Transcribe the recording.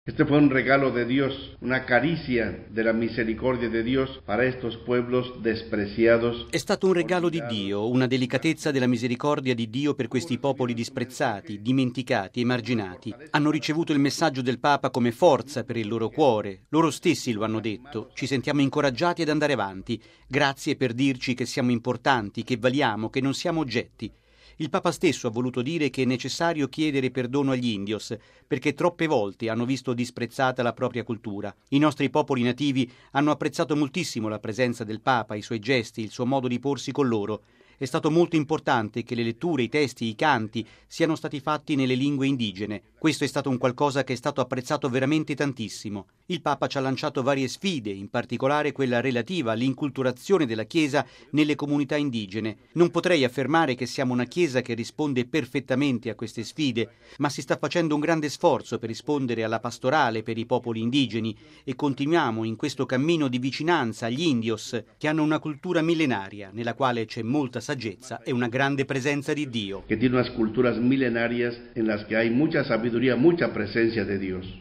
Este fue un regalo de Dios, una caricia de la misericordia de Dios para estos pueblos despreciados, È stato un regalo di olvidados. Dio, una delicatezza della misericordia di Dio per questi popoli disprezzati, dimenticati, emarginati. Hanno ricevuto il messaggio del Papa come forza per il loro cuore. Loro stessi lo hanno detto. Ci sentiamo incoraggiati ad andare avanti. Grazie per dirci che siamo importanti, che valiamo, che non siamo oggetti. Il Papa stesso ha voluto dire che è necessario chiedere perdono agli indios, perché troppe volte hanno visto disprezzata la propria cultura. I nostri popoli nativi hanno apprezzato moltissimo la presenza del Papa, i suoi gesti, il suo modo di porsi con loro. È stato molto importante che le letture, i testi, i canti siano stati fatti nelle lingue indigene. Questo è stato un qualcosa che è stato apprezzato veramente tantissimo. Il Papa ci ha lanciato varie sfide, in particolare quella relativa all'inculturazione della Chiesa nelle comunità indigene. Non potrei affermare che siamo una Chiesa che risponde perfettamente a queste sfide, ma si sta facendo un grande sforzo per rispondere alla pastorale per i popoli indigeni e continuiamo in questo cammino di vicinanza agli indios che hanno una cultura millenaria nella quale c'è molta saggezza e una grande presenza di Dio. Que tiene unas culturas milenarias en las que hay mucha sabiduría, mucha presencia de Dios.